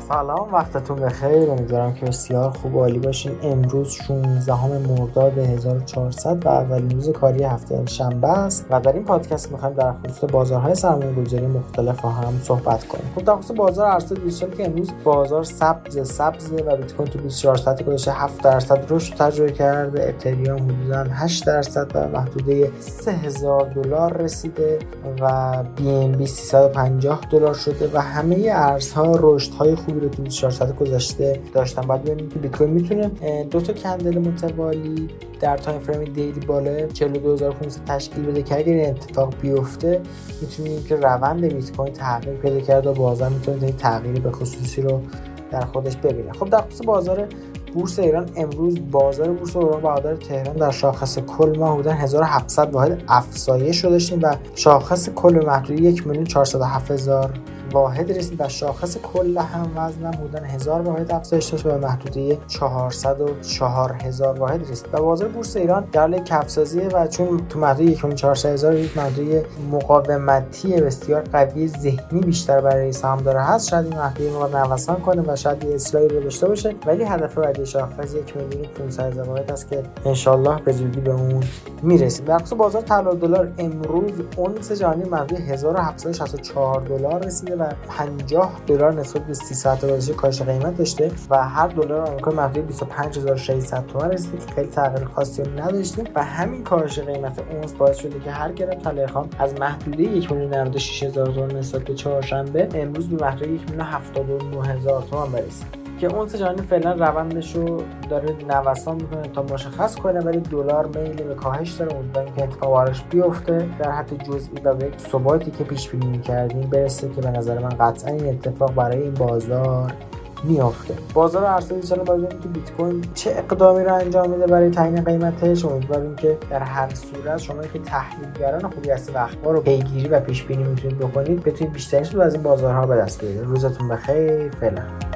سلام، وقتتون بخیر. امیدوارم که بسیار خوب و عالی باشین. امروز 16 مرداد 1400 و اولین روز کاری هفته شنبه است و در این پادکست می‌خوایم در خصوص بازارهای سرمایه‌گذاری مختلف با هم صحبت کنیم. خب در خصوص بازار ارز دیجیتال که امروز بازار سبز و بیت کوین تو 24 ساعت گذشته 7% رشد تجربه کرده، اتریوم حدوداً 8% و محدوده $3000 رسیده و BNB $350 شده و همه ارزها رشدهای خوبی رو تو 24 ساعت گذشته داشتن. بعد ببینیم که بیت کوین میتونه دو تا کندل متوالی در تایم فریم دیلی بالا 42500 تشکیل بده که اگر این اتفاق بیفته میتونیم که روند بیت کوین تغییر پیدا کرده و بازار میتونه تغییری به خصوصی رو در خودش ببینه. خب در خصوص بازار بورس ایران، امروز بازار بورس اوراق بهادار تهران در شاخص کل ما حدود 1700 واحد افزایش رو داشتیم و شاخص کل محدوده 1,407,000 واحد رسید و شاخص کل هم وزن حدود 1000 واحد افزایش داشت و محدوده 404,000 واحد رسید و بازار بورس ایران در حال کف‌سازیه و چون تو محدوده 1,400,000 یک محدوده مقاومتی بسیار قوی ذهنی بیشتر برای سهامدار هست، شاید این محدوده رو نوسان کنه و شاید یه اصلاحی رو داشته باشه، ولی هدف بعدی شاخص 1,500,000 واحد است که انشالله به زودی به اون میرسیم. در خصوص بازار طلا دلار، امروز اونس جهانی محدوده $1764 رسیده و $50 نسبت به 30 ساعت گذشته کاهش قیمت داشته و هر دلار آمریکا محدوده 25600 تومان رسیده که خیلی تغییر خاصی نداشتیم و همین کاهش قیمت اونس باعث شده که هر گرم طلای خام از محدوده 1,96,000 تومان نسبت به چهارشنبه امروز به محدوده 1,79,000 تومان برسه که اونس جهانی فعلا روندش رو داره نوسان میکنه تا مشخص کنه، ولی دلار میل به کاهش داره. امیدواریم که اتفاق براش بیفته در حد جزئی و به یک ثباتی که پیش بینی می‌کردیم برسه که به نظر من قطعا این اتفاق برای این بازار میافته. بازار ارز دیجیتال باید ببینیم که بیت کوین چه اقدامی رو انجام میده برای تعیین قیمتش. امیدواریم که در هر صورت شما که تحلیلگران خوبی هستید و اخبار رو پیگیری و پیش بینی میتونید بکنید، بتونید بیشترین سود از این بازارها به دست بیارید. روزتون بخیر. فعلا